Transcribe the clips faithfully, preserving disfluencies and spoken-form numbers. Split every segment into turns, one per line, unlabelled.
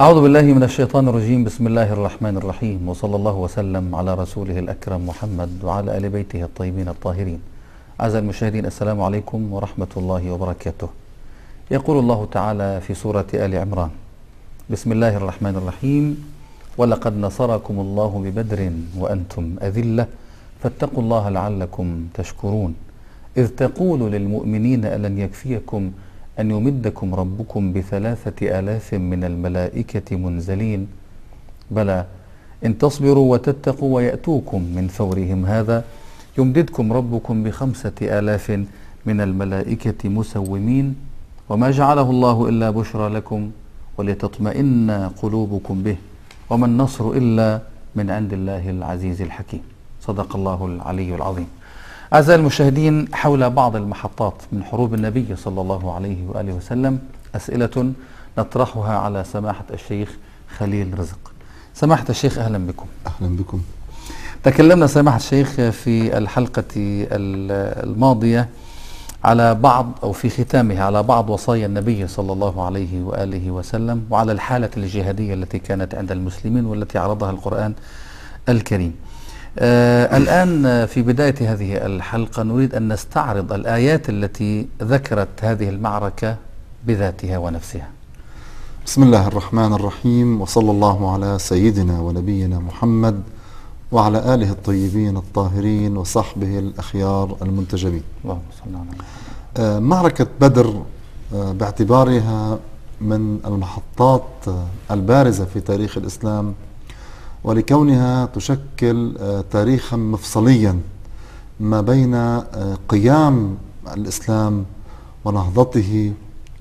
أعوذ بالله من الشيطان الرجيم. بسم الله الرحمن الرحيم، وصلى الله وسلم على رسوله الأكرم محمد وعلى آل بيته الطيبين الطاهرين. أعزائي المشاهدين، السلام عليكم ورحمة الله وبركاته. يقول الله تعالى في سورة آل عمران: بسم الله الرحمن الرحيم: ولقد نصركم الله ببدر وأنتم أذلة فاتقوا الله لعلكم تشكرون إذ تقول للمؤمنين ألن يكفيكم أن يمدكم ربكم بثلاثة آلاف من الملائكة منزلين بلى إن تصبروا وتتقوا ويأتوكم من فورهم هذا يمددكم ربكم بخمسة آلاف من الملائكة مسومين وما جعله الله إلا بشرى لكم ولتطمئن قلوبكم به وما النصر إلا من عند الله العزيز الحكيم. صدق الله العلي العظيم. أعزائي المشاهدين، حول بعض المحطات من حروب النبي صلى الله عليه وآله وسلم أسئلة نطرحها على سماحة الشيخ خليل رزق. سماحة الشيخ، أهلا بكم.
أهلا بكم.
تكلمنا سماحة الشيخ في الحلقة الماضية على بعض أو في ختامها على بعض وصايا النبي صلى الله عليه وآله وسلم وعلى الحالة الجهادية التي كانت عند المسلمين والتي عرضها القرآن الكريم. آه الآن في بداية هذه الحلقة نريد أن نستعرض الآيات التي ذكرت هذه المعركة بذاتها ونفسها.
بسم الله الرحمن الرحيم، وصلى الله على سيدنا ونبينا محمد وعلى آله الطيبين الطاهرين وصحبه الأخيار المنتجبين.
اللهم صل على محمد.
آه معركة بدر آه باعتبارها من المحطات آه البارزة في تاريخ الإسلام، ولكونها تشكل تاريخا مفصليا ما بين قيام الإسلام ونهضته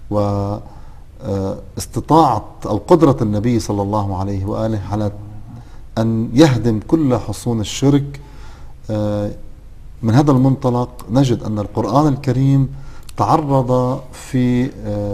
واستطاعة أو قدرة النبي صلى الله عليه وآله على أن يهدم كل حصون الشرك. من هذا المنطلق نجد أن القرآن الكريم تعرض في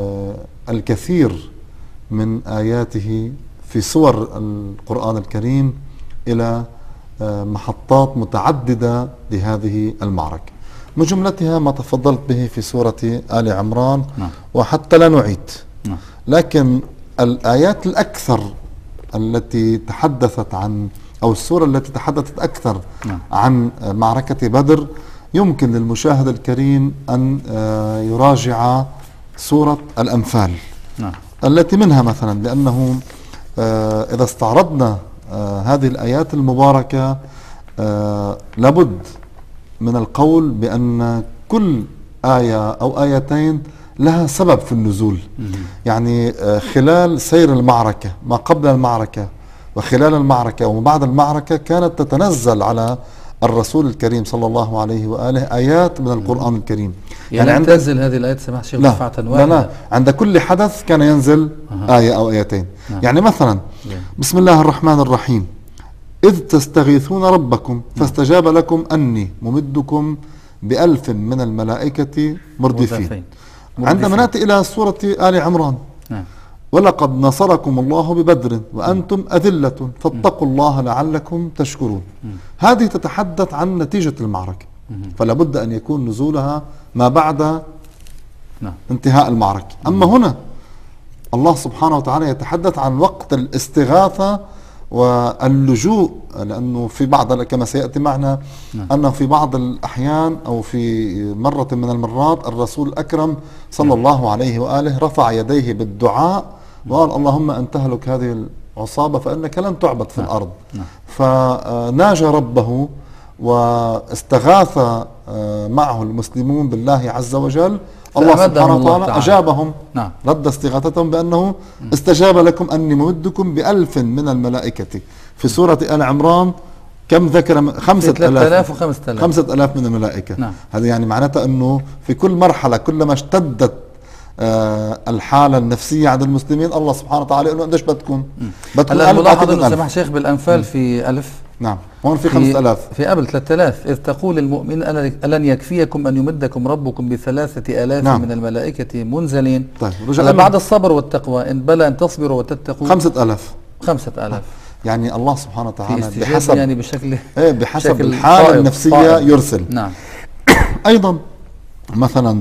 الكثير من آياته في سور القرآن الكريم إلى محطات متعددة لهذه المعركة، من جملتها ما تفضلت به في سورة آل عمران.
نعم.
وحتى لا نعيد.
نعم.
لكن الآيات الأكثر التي تحدثت عن أو السورة التي تحدثت أكثر
نعم.
عن معركة بدر يمكن للمشاهد الكريم أن يراجع سورة الأنفال.
نعم.
التي منها مثلا، لأنه آه إذا استعرضنا آه هذه الآيات المباركة آه لابد من القول بأن كل آية أو آيتين لها سبب في النزول. يعني آه خلال سير المعركة، ما قبل المعركة وخلال المعركة وما بعد المعركة، كانت تتنزل على الرسول الكريم صلى الله عليه وآله آيات من القرآن الكريم.
يعني, يعني تنزل هذه الآيات سماحة الشيخ دفعة واحدة؟
لا لا، عند كل حدث كان ينزل أه. آية أو آيتين. نعم. يعني مثلا يعني. بسم الله الرحمن الرحيم: إذ تستغيثون ربكم فاستجاب لكم أني ممدكم بألف من الملائكة مردفين. عندما نأتي إلى سورة آل عمران: نعم. ولقد نصركم الله ببدر وأنتم أذلة فاتقوا الله لعلكم تشكرون. م. هذه تتحدث عن نتيجة المعركة، فلا بد أن يكون نزولها ما بعد نعم. انتهاء المعركة. أما هنا الله سبحانه وتعالى يتحدث عن وقت الاستغاثة واللجوء، لأنه في بعض كما سيأتي معنا نعم. أنه في بعض الأحيان أو في مرة من المرات الرسول الأكرم صلى نعم. الله عليه وآله رفع يديه بالدعاء وقال: اللهم أن تهلك هذه العصابة فإنك لن تعبد في نعم. الأرض. نعم. فناجى ربه واستغاث معه المسلمون بالله عز وجل. الله سبحانه وتعالى أجابهم. نعم. رد استغاثتهم بأنه استجاب لكم أني ممدكم بألف من الملائكة. في سورة آل عمران كم ذكر؟ خمسة ألاف
وخمسة آلاف
خمسة ألاف من الملائكة.
نعم.
هذا يعني معناته أنه في كل مرحلة كلما اشتدت آه الحالة النفسية عند المسلمين الله سبحانه وتعالى يقول: قديش بدكم؟ بدكم
هلا الملاحظ انه سمح شيخ بالأنفال في ألف،
نعم، هون في خمسة آلاف،
في قبل ثلاثة آلاف. إذ تقول المؤمن ألن يكفيكم أن يمدكم ربكم بثلاثة آلاف نعم. من الملائكة منزلين.
طيب
بعد الصبر والتقوى إن بلى أن تصبروا وتتقوا
خمسة آلاف
خمسة آلاف.
يعني الله سبحانه وتعالى
بحسب يعني بشكل
ايه بحسب الحالة النفسية
طائب.
يرسل.
نعم.
أيضا مثلا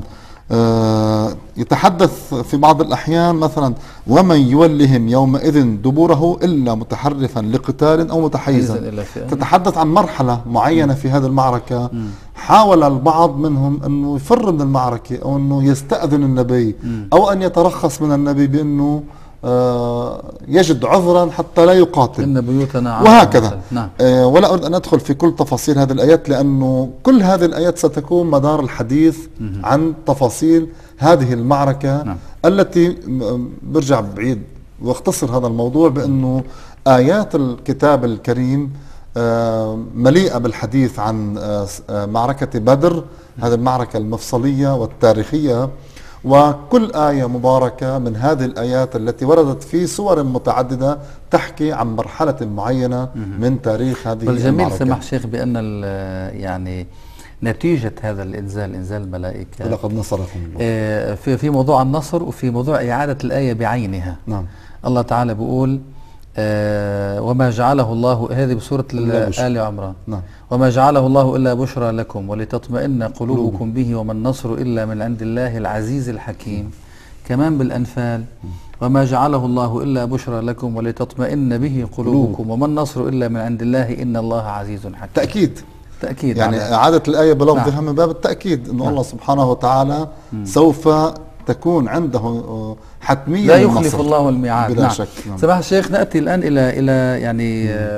آه يتحدث في بعض الأحيان مثلا ومن يولهم يومئذ دبوره إلا متحرفا لقتال أو متحيزا. تتحدث عن مرحلة معينة في هذه المعركة. م. حاول البعض منهم أنه يفر من المعركة أو أنه يستأذن النبي م. أو أن يترخص من النبي بأنه آه يجد عذرا حتى لا يقاتل
إن بيوتنا
وهكذا. نعم. آه ولا أريد أن أدخل في كل تفاصيل هذه الآيات لأنه كل هذه الآيات ستكون مدار الحديث م. عن تفاصيل هذه المعركة. نعم. التي برجع بعيد واختصر هذا الموضوع بأنه آيات الكتاب الكريم آه مليئة بالحديث عن آه معركة بدر، هذه المعركة المفصلية والتاريخية، وكل آية مباركة من هذه الآيات التي وردت في سور متعددة تحكي عن مرحلة معينة من تاريخ هذه المعركة.
والجميل سمح شيخ بأن يعني نتيجة هذا الإنزال، إنزال الملائكة،
ولقد نصركم الله،
في في موضوع النصر وفي موضوع إعادة الآية بعينها.
نعم.
الله تعالى بيقول آه وما جعله الله، هذه بسورة آل عمران.
نعم.
وما جعله الله إلا بشرى لكم ولتطمئن قلوبكم به وما النصر إلا من عند الله العزيز الحكيم. كمان بالأنفال وما جعله الله إلا بشرى لكم ولتطمئن به قلوبكم وما النصر إلا من عند الله إن الله عزيز حكيم.
تأكيد
تأكيد
يعني إعادة الآية بلفظها. نعم. من باب التأكيد أن. نعم. الله سبحانه وتعالى مم. سوف تكون عنده حتمية
لا يخلف الله الميعاد.
بلا
نعم.
شك. نعم.
سماحة الشيخ، نأتي الآن إلى إلى يعني آه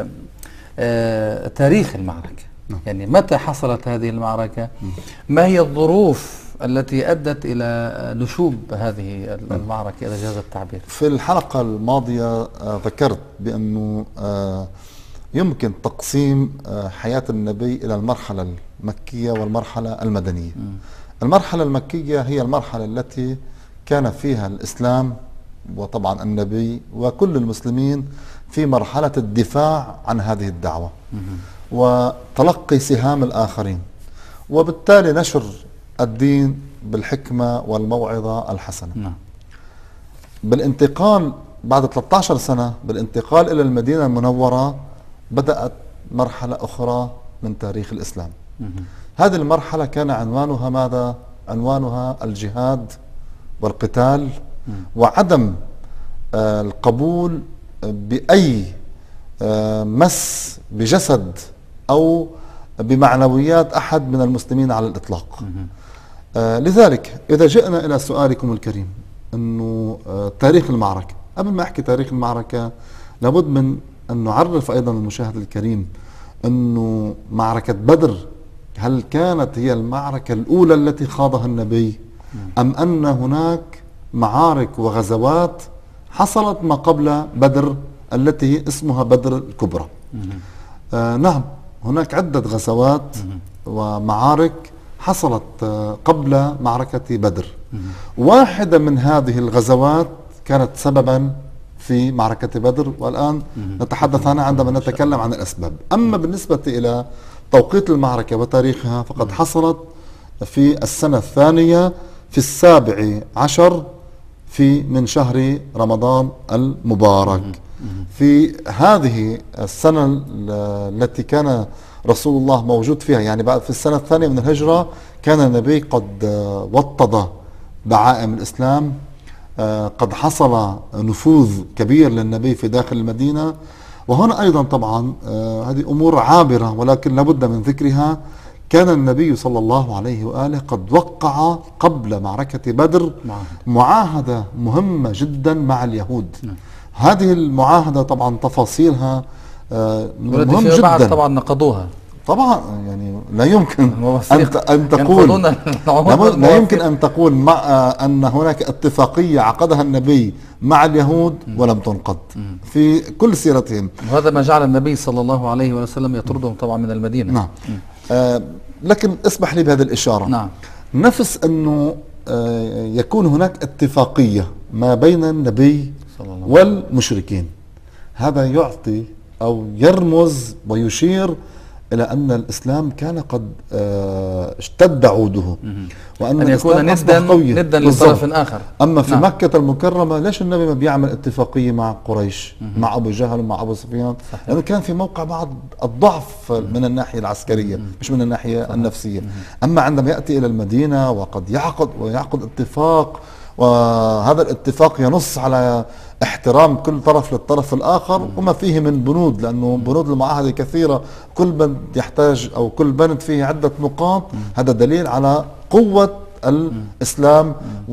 آه تاريخ المعركة. نعم. يعني متى حصلت هذه المعركة؟ مم. ما هي الظروف التي أدت إلى نشوب هذه المعركة إذا جاز التعبير؟
في الحلقة الماضية آه ذكرت بأنه آه يمكن تقسيم حياة النبي إلى المرحلة المكية والمرحلة المدنية. م. المرحلة المكية هي المرحلة التي كان فيها الإسلام وطبعا النبي وكل المسلمين في مرحلة الدفاع عن هذه الدعوة. م. وتلقي سهام الآخرين، وبالتالي نشر الدين بالحكمة والموعظة الحسنة. م. بالانتقال بعد ثلاثة عشر سنة، بالانتقال إلى المدينة المنورة، بدأت مرحلة أخرى من تاريخ الإسلام. مم. هذه المرحلة كان عنوانها ماذا؟ عنوانها الجهاد والقتال. مم. وعدم آه القبول بأي آه مس بجسد أو بمعنويات أحد من المسلمين على الإطلاق. آه لذلك إذا جئنا إلى سؤالكم الكريم أنه آه تاريخ المعركة، قبل ما أحكي تاريخ المعركة لابد من أن نعرف أيضا المشاهد الكريم أنه معركة بدر هل كانت هي المعركة الأولى التي خاضها النبي، أم أن هناك معارك وغزوات حصلت ما قبل بدر التي اسمها بدر الكبرى؟ آه نعم، هناك عدة غزوات ومعارك حصلت آه قبل معركة بدر. واحدة من هذه الغزوات كانت سببا في معركة بدر، والآن نتحدث عنها عندما نتكلم عن الأسباب. أما بالنسبة إلى توقيت المعركة وتاريخها فقد حصلت في السنة الثانية في السابع عشر في من شهر رمضان المبارك. في هذه السنة التي كان رسول الله موجود فيها، يعني بعد في السنة الثانية من الهجرة، كان النبي قد وطد دعائم الإسلام، قد حصل نفوذ كبير للنبي في داخل المدينة. وهنا أيضا طبعا هذه أمور عابرة ولكن لابد من ذكرها. كان النبي صلى الله عليه وآله قد وقع قبل معركة بدر معاهدة مهمة جدا مع اليهود. هذه المعاهدة طبعا تفاصيلها مهم جدا،
طبعا نقضوها طبعا،
يعني لا يمكن أن أن تقول لا يمكن أن تقول مع أن هناك اتفاقية عقدها النبي مع اليهود ولم تنقض في كل سيرتهم.
وهذا ما جعل النبي صلى الله عليه وسلم يطردهم طبعا من المدينة.
نعم. آه لكن اسمح لي بهذه الإشارة.
نعم.
نفس أنه آه يكون هناك اتفاقية ما بين النبي والمشركين، هذا يعطي أو يرمز ويشير إلى أن الإسلام كان قد اشتد عوده، وأن
أن يكون ندا ندا لطرف آخر.
أما في نعم. مكة المكرمة ليش النبي ما بيعمل اتفاقية مع قريش، مم. مع أبو جهل ومع أبو سفيان؟ لأنه كان في موقع بعض الضعف مم. من الناحية العسكرية، مم. مش من الناحية صحيح. النفسية. مم. أما عندما يأتي إلى المدينة وقد يعقد ويعقد اتفاق، وهذا الاتفاق ينص على احترام كل طرف للطرف الآخر، مم. وما فيه من بنود، لأنه بنود المعاهدة كثيرة، كل بند يحتاج أو كل بند فيه عدة نقاط. مم. هذا دليل على قوة الإسلام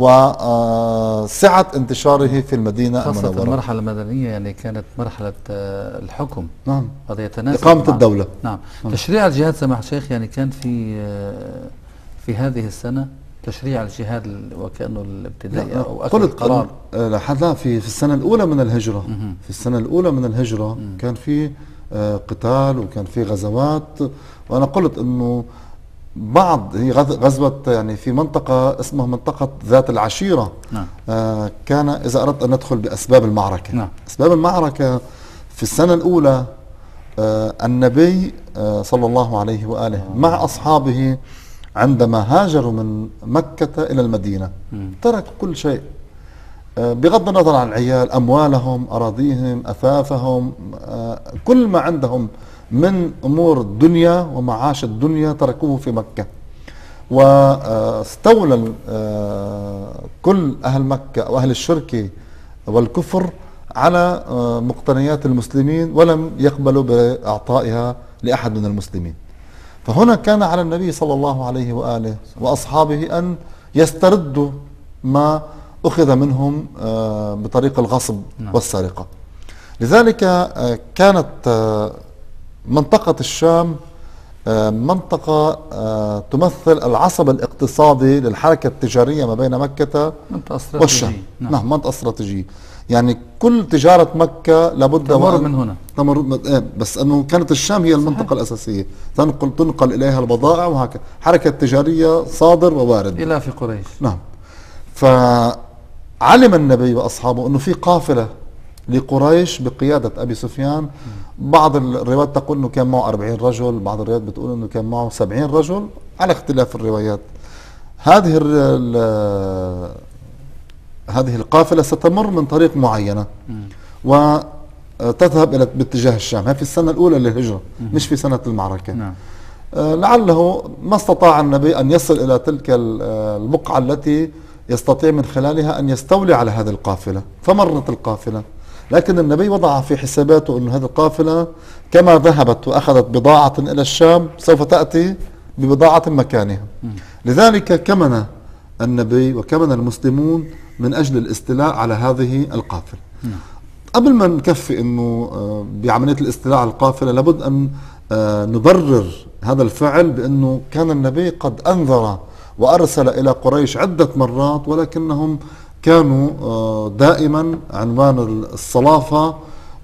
وسعة انتشاره في المدينة
خاصة
المنورة.
المرحلة المدنية يعني كانت مرحلة الحكم.
نعم.
هذا يتناسب
إقامة الدولة.
نعم. نعم. تشريع الجهاد سماحة الشيخ يعني كان في في هذه السنة تشريع الجهاد وكأنه الابتدائي أو أخذ القرار.
لا، في في السنة الأولى من الهجرة. مم. في السنة الأولى من الهجرة مم. كان في قتال وكان في غزوات، وأنا قلت إنه بعض هي غزوة يعني في منطقة اسمها منطقة ذات العشيرة. نعم. آه كان إذا أردت أن ندخل بأسباب المعركة. نعم. أسباب المعركة في السنة الأولى آه النبي آه صلى الله عليه وآله آه. مع أصحابه عندما هاجروا من مكة إلى المدينة م. تركوا كل شيء آه بغض النظر عن العيال، أموالهم، أراضيهم، أثاثهم، آه كل ما عندهم من أمور الدنيا ومعاش الدنيا تركوه في مكة، واستولى كل أهل مكة وأهل الشرك والكفر على مقتنيات المسلمين، ولم يقبلوا بإعطائها لأحد من المسلمين. فهنا كان على النبي صلى الله عليه وآله وأصحابه أن يستردوا ما أخذ منهم بطريق الغصب والسرقة. لذلك كانت منطقة الشام منطقة تمثل العصب الاقتصادي للحركة التجارية ما بين مكة والشام. نعم. نعم، منطقة استراتيجية، يعني كل تجارة مكة لابد
تمر من هنا
تمر، بس أنه كانت الشام هي المنطقة صحيح. الأساسية، تنقل تنقل إليها البضائع وهكذا، حركة تجارية صادر ووارد
إلى في قريش.
نعم. فعلم النبي وأصحابه أنه في قافلة لقريش بقيادة أبي سفيان. بعض الروايات تقول أنه كان معه أربعين رجل، بعض الروايات بتقول أنه كان معه سبعين رجل، على اختلاف الروايات. هذه هذه القافلة ستمر من طريق معينة وتذهب إلى باتجاه الشام. هي في السنة الأولى للهجرة، مش في سنة المعركة. نعم. لعله ما استطاع النبي أن يصل إلى تلك البقعة التي يستطيع من خلالها أن يستولي على هذه القافلة، فمرت القافلة. لكن النبي وضع في حساباته أن هذه القافلة كما ذهبت وأخذت بضاعة إلى الشام سوف تأتي ببضاعة مكانها. لذلك كمن النبي وكمن المسلمون من أجل الاستيلاء على هذه القافلة. قبل ما نكفي أنه بعملية الاستيلاء على القافلة لابد أن نبرر هذا الفعل بأنه كان النبي قد أنذر وأرسل إلى قريش عدة مرات، ولكنهم كانوا دائما عنوان الصلافة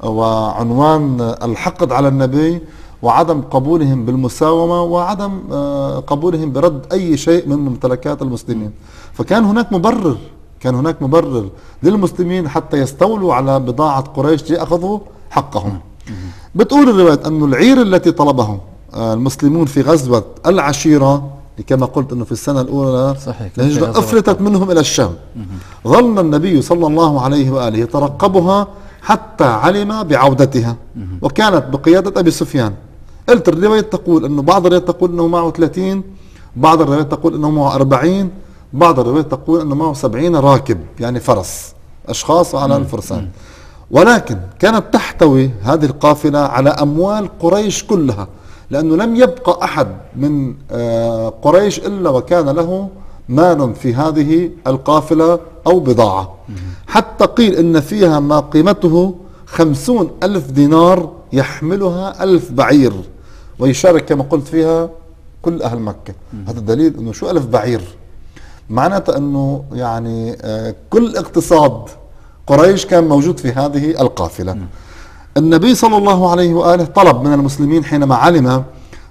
وعنوان الحقد على النبي وعدم قبولهم بالمساومة وعدم قبولهم برد أي شيء من ممتلكات المسلمين. فكان هناك مبرر كان هناك مبرر للمسلمين حتى يستولوا على بضاعة قريش ليأخذوا حقهم. بتقول الرواية أن العير التي طلبه المسلمون في غزوة العشيرة كما قلت أنه في السنة الأولى الهجرة أفلتت منهم إلى الشام. ظل النبي صلى الله عليه وآله يترقبها حتى علم بعودتها، وكانت بقيادة أبي سفيان. قلت الرواية تقول أنه بعض الروايات تقول أنه معه ثلاثين، بعض الروايات تقول أنه معه أربعين، بعض الروايات تقول أنه معه سبعين راكب، يعني فرس، أشخاص على الفرسان. ولكن كانت تحتوي هذه القافلة على أموال قريش كلها، لأنه لم يبقى أحد من قريش إلا وكان له مال في هذه القافلة أو بضاعة، حتى قيل إن فيها ما قيمته خمسون ألف دينار يحملها ألف بعير، ويشارك كما قلت فيها كل أهل مكة. هذا دليل أنه شو ألف بعير؟ معناته أنه يعني كل اقتصاد قريش كان موجود في هذه القافلة. النبي صلى الله عليه وآله طلب من المسلمين حينما علم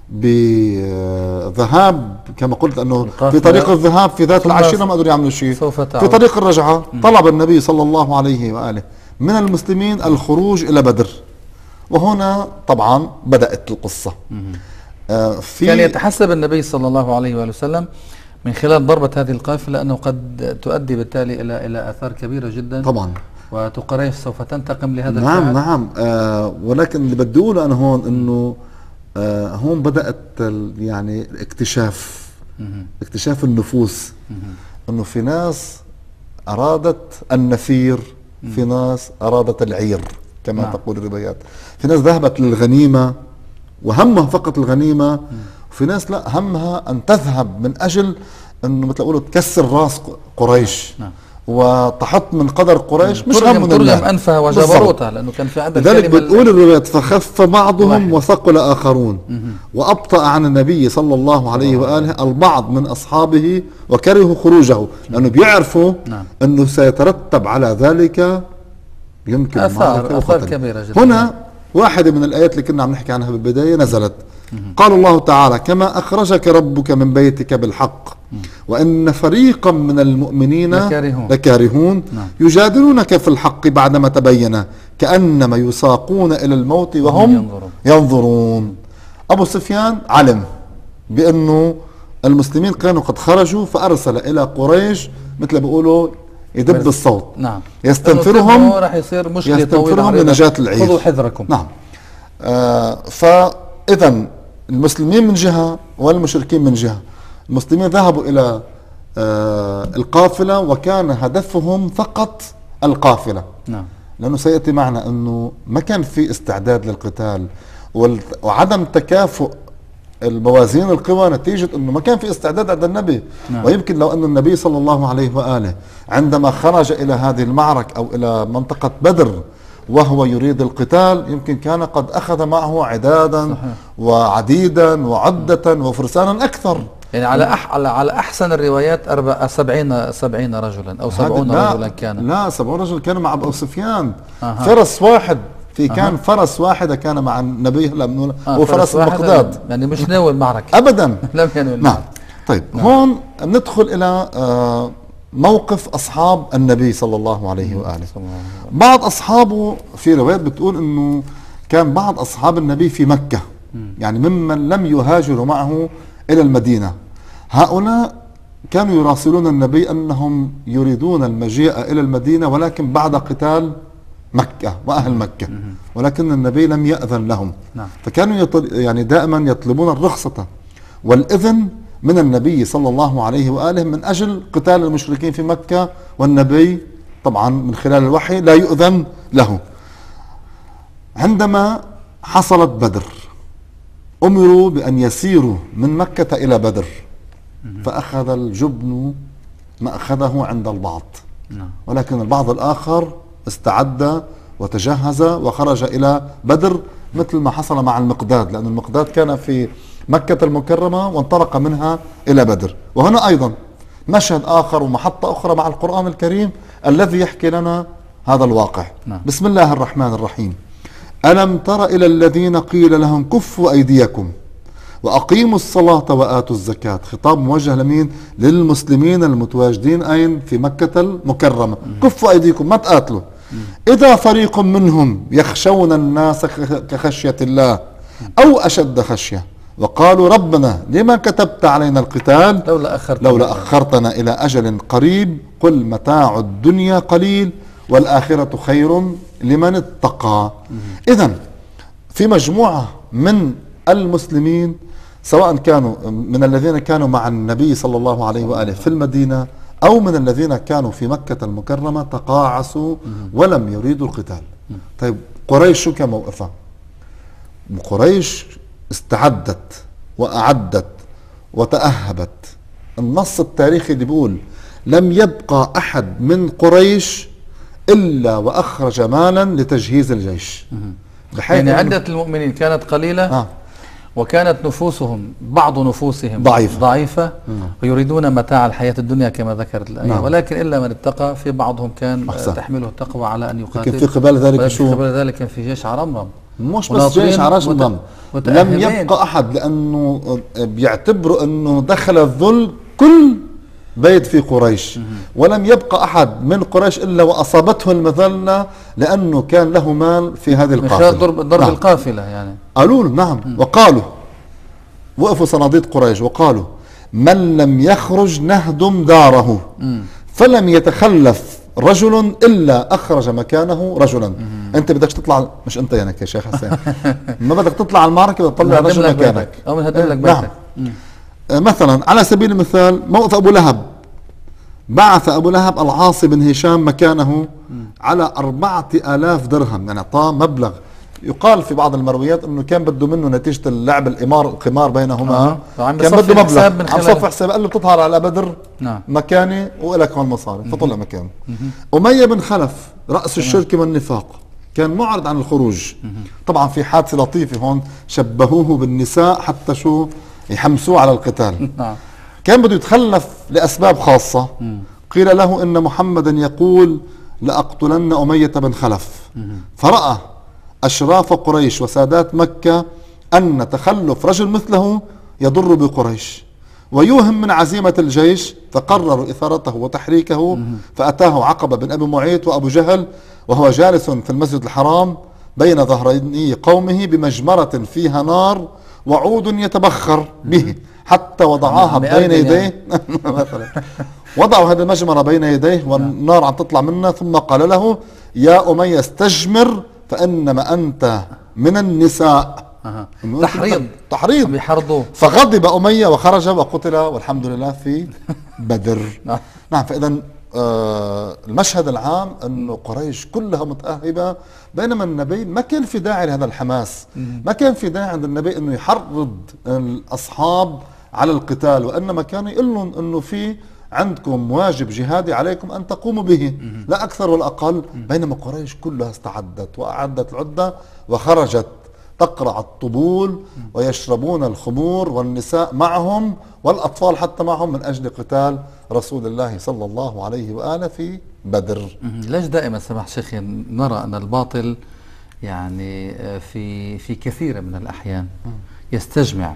بذهاب كما قلت أنه في طريق الذهاب في ذات العشيرة ما قدروا يعملوا شيء، في طريق الرجعة طلب النبي صلى الله عليه وآله من المسلمين الخروج إلى بدر. وهنا طبعا بدأت القصة. آه في
كان يتحسب النبي صلى الله عليه وآله وسلم من خلال ضربة هذه القافلة أنه قد تؤدي بالتالي إلى إلى آثار كبيرة جدا
طبعا،
وقريش سوف تنتقم لهذا
نعم
الفعل.
نعم آه ولكن اللي بدي أقوله أنا هون أنه آه هون بدأت يعني اكتشاف اكتشاف النفوس، أنه في ناس أرادت النفير، في ناس أرادت العير كما نعم. تقول الروايات. في ناس ذهبت للغنيمة وهمها فقط الغنيمة، وفي ناس لا، همها أن تذهب من أجل أنه مثل أقوله تكسر راس قريش نعم. وتحط من قدر قريش، مش هم من
ترجم أنفها وجبروتها، لأنه كان في عدد
لذلك بتقول الروايات فخف بعضهم واحد. وثقل آخرون مه. وأبطأ عن النبي صلى الله عليه وآله البعض من أصحابه وكرهوا خروجه، لأنه بيعرفوا نعم. أنه سيترتب على ذلك يمكن
آثار, آثار كبيرة جدا.
هنا واحدة من الآيات اللي كنا عم نحكي عنها بالبداية نزلت مه. قال الله تعالى كما أخرجك ربك من بيتك بالحق مه. وإن فريقا من المؤمنين
لكارهون,
لكارهون نعم. يجادلونك في الحق بعدما تبين كأنما يساقون إلى الموت وهم ينظرون, ينظرون. أبو سفيان علم بأنه المسلمين كانوا قد خرجوا، فأرسل إلى قريش مثل بيقولوا يدب الصوت
نعم.
يستنفرهم
راح يصير مشكلة
يستنفرهم لنجاة العير،
خذوا حذركم
نعم. آه فإذا المسلمين من جهة والمشركين من جهة. المسلمين ذهبوا إلى آه القافلة وكان هدفهم فقط القافلة نعم. لأنه سيأتي معنا أنه ما كان في استعداد للقتال وعدم تكافؤ الموازين القوى نتيجة أنه ما كان في استعداد عند النبي نعم. ويمكن لو أن النبي صلى الله عليه وآله عندما خرج إلى هذه المعركة أو إلى منطقة بدر وهو يريد القتال يمكن كان قد أخذ معه عدادا صحيح. وعديدا وعدة وفرسانا أكثر،
يعني على أح على على أحسن الروايات أربع سبعين سبعين رجلا أو سبعون رجلا كان
لا سبعون رجل كانوا مع أبو سفيان أه. فرس واحد في كان أه. فرس واحدة كان مع النبي لم
آه
وفرس المقداد،
يعني مش ناوي المعركة
أبدا
لم ينوي المعركة
نعم. طيب نعم. هون ندخل إلى آه موقف أصحاب النبي صلى الله عليه وآله. بعض أصحابه في روايات بتقول أنه كان بعض أصحاب النبي في مكة يعني ممن لم يهاجروا معه إلى المدينة، هؤلاء كانوا يراسلون النبي أنهم يريدون المجيء إلى المدينة ولكن بعد قتال مكة وأهل مكة، ولكن النبي لم يأذن لهم فكانوا يعني دائما يطلبون الرخصة والإذن من النبي صلى الله عليه وآله من أجل قتال المشركين في مكة، والنبي طبعا من خلال الوحي لا يؤذن له. عندما حصلت بدر أمروا بأن يسيروا من مكة إلى بدر، فأخذ الجبن ما أخذه عند البعض، ولكن البعض الآخر استعد وتجهز وخرج إلى بدر مثل ما حصل مع المقداد، لأن المقداد كان في مكة المكرمة وانطلق منها إلى بدر. وهنا أيضا مشهد آخر ومحطة أخرى مع القرآن الكريم الذي يحكي لنا هذا الواقع. نعم. بسم الله الرحمن الرحيم. ألم تر إلى الذين قيل لهم كفوا أيديكم وأقيموا الصلاة وآتوا الزكاة. خطاب موجه لمين؟ للمسلمين المتواجدين أين؟ في مكة المكرمة. كفوا أيديكم، ما تقاتلوا. إذا فريق منهم يخشون الناس كخشية الله أو أشد خشية وقالوا ربنا لما كتبت علينا القتال
لولا أخرتنا,
لولا أخرتنا إلى أجل قريب قل متاع الدنيا قليل والآخرة خير لمن اتقى. إذن في مجموعة من المسلمين سواء كانوا من الذين كانوا مع النبي صلى الله عليه وآله في المدينة أو من الذين كانوا في مكة المكرمة تقاعسوا ولم يريدوا القتال. طيب قريش شو كان موقفها؟ قريش استعدت وأعدت وتأهبت. النص التاريخي اللي بيقول لم يبقى أحد من قريش إلا وأخرج مالا لتجهيز الجيش.
يعني عدة المؤمنين كانت قليلة آه. وكانت نفوسهم بعض نفوسهم ضعيفة, ضعيفة ويريدون متاع الحياة الدنيا كما ذكرت الآية. نعم. ولكن إلا من اتقى، في بعضهم كان أحسن. تحمله التقوى على أن يقاتل.
في قبال ذلك شو؟
في قبال ذلك كان في جيش عرمرم،
مش بس جيش عرمرم مت... لم يبقى أحد، لأنه بيعتبروا أنه دخل الذل كل بيت في قريش مم. ولم يبقى أحد من قريش إلا وأصابته المذلة لأنه كان له مال في هذه القافلة.
ضرب, ضرب نعم. القافلة يعني
قالوا له نعم مم. وقالوا وقفوا صناديد قريش وقالوا من لم يخرج نهدم داره فلم يتخلف رجل إلا أخرج مكانه رجلا. مم. أنت بدك تطلع، مش أنت يعني يا شيخ حسين ما بدك تطلع المعركة بدك تطلع رجل مكانك
أو بنهدم لك بيتك.
نعم. مثلا على سبيل المثال موقف أبو لهب، بعث أبو لهب العاص بن هشام مكانه على أربعة آلاف درهم، يعني أعطاه مبلغ. يقال في بعض المرويات انه كان بده منه نتيجه اللعب القمار القمار بينهما
آه.
كان بده مبلغ عم صفي حساب، قال له بتظهر على بدر نعم. مكاني ولك هون مصاري، فطلع مكانه. أمية بن خلف رأس الشرك والنفاق كان معرض عن الخروج. مم. طبعا في حادثه لطيفه هون، شبهوه بالنساء حتى شو يحمسوه على القتال. نعم. كان بده يتخلف لاسباب خاصه. مم. قيل له ان محمدا يقول لاقتلن أمية بن خلف. مم. فرأى أشراف قريش وسادات مكة أن تخلف رجل مثله يضر بقريش ويوهم من عزيمة الجيش، فقرروا إثارته وتحريكه. فأتاه عقبة بن أبي معيط وأبو جهل وهو جالس في المسجد الحرام بين ظهري قومه بمجمرة فيها نار وعود يتبخر به حتى وضعاها بين يديه مثلا وضعوا هذه المجمرة بين يديه والنار عم تطلع منه، ثم قال له يا أمية استجمر فإنما أنت من النساء. أه.
تحريض
تحريض
بيحرضوه.
فغضب أمية وخرج وقتل والحمد لله في بدر. نعم. فإذا آه المشهد العام أنه قريش كلها متأهبة، بينما النبي ما كان في داعي لهذا الحماس، ما كان في داعي عند النبي أنه يحرض الأصحاب على القتال، وإنما كان يقول لهم أنه في عندكم واجب جهادي عليكم أن تقوموا به، لا أكثر ولا أقل. بينما قريش كلها استعدت وأعدت العدة وخرجت تقرع الطبول ويشربون الخمور والنساء معهم والأطفال حتى معهم من أجل قتال رسول الله صلى الله عليه وآله في بدر.
ليش دائما سماحة الشيخ نرى أن الباطل يعني في في كثير من الأحيان يستجمع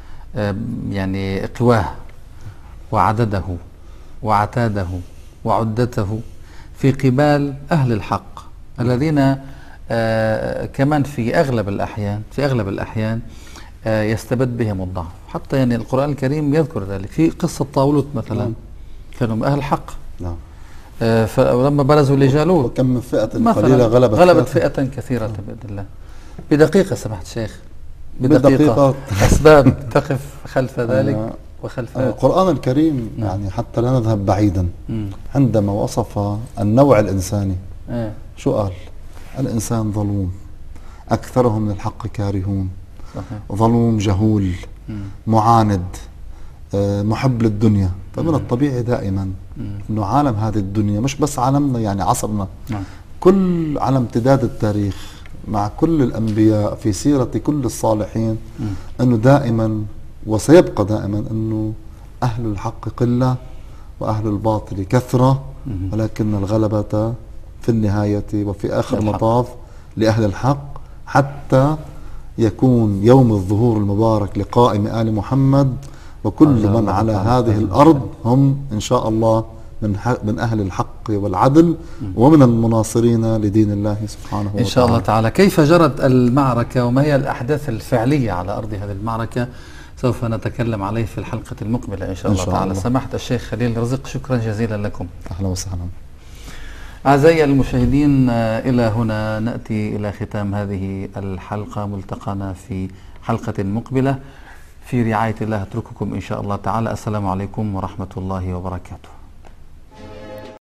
يعني قواه وعدده وعتاده وعدته في قبال أهل الحق الذين آه كمان في أغلب الأحيان في أغلب الأحيان آه يستبد بهم الضعف. حتى يعني القرآن الكريم يذكر ذلك في قصة طاولوت مثلا. نعم. كانوا من أهل الحق. نعم. آه فلما برزوا لجالوت
وكم من فئة قليلة غلبت
غلبت فئة, فئة كثيرة بإذن الله. بدقيقة سمحت الشيخ، بدقيقة, بدقيقة أسباب تقف خلف ذلك وخلف
القرآن الكريم. نعم. يعني حتى لا نذهب بعيدا. مم. عندما وصف النوع الإنساني اه. شو قال؟ الإنسان ظلوم أكثرهم من الحق كارهون. صحيح. ظلوم جهول. مم. معاند آه، محب للدنيا. فمن الطبيعي دائما أنه عالم هذه الدنيا مش بس عالمنا يعني عصرنا. مم. كل على امتداد التاريخ مع كل الأنبياء في سيرة كل الصالحين أنه دائما وسيبقى دائما أنه أهل الحق قلة وأهل الباطل كثرة، ولكن الغلبة في النهاية وفي آخر المطاف لأهل الحق، حتى يكون يوم الظهور المبارك لقائم آل محمد وكل من على هذه الأرض هم إن شاء الله من من أهل الحق والعدل ومن المناصرين لدين الله سبحانه وتعالى
إن شاء الله تعالى. كيف جرت المعركة وما هي الأحداث الفعلية على أرض هذه المعركة سوف نتكلم عليه في الحلقة المقبلة إن شاء الله, إن شاء الله تعالى. سماحة الشيخ خليل رزق، شكرا جزيلا لكم.
أهلا وسهلا.
أعزائي المشاهدين، إلى هنا نأتي إلى ختام هذه الحلقة. ملتقانا في حلقة مقبلة في رعاية الله. أترككم إن شاء الله تعالى. السلام عليكم ورحمة الله وبركاته.